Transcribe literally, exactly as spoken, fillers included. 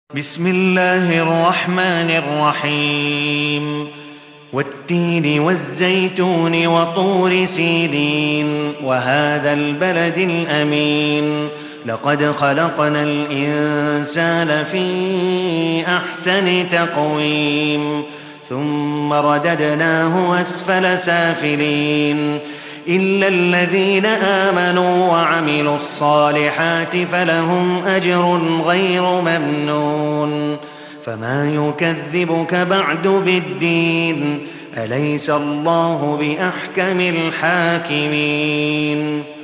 بسم الله الرحمن الرحيم والتين والزيتون وطور سينين وهذا البلد الأمين لقد خلقنا الإنسان في أحسن تقويم ثم رددناه أسفل سافلين إلا الذين آمنوا وعملوا الصالحات فلهم أجر غير ممنون فما يكذبك بعد بالدين أليس الله بأحكم الحاكمين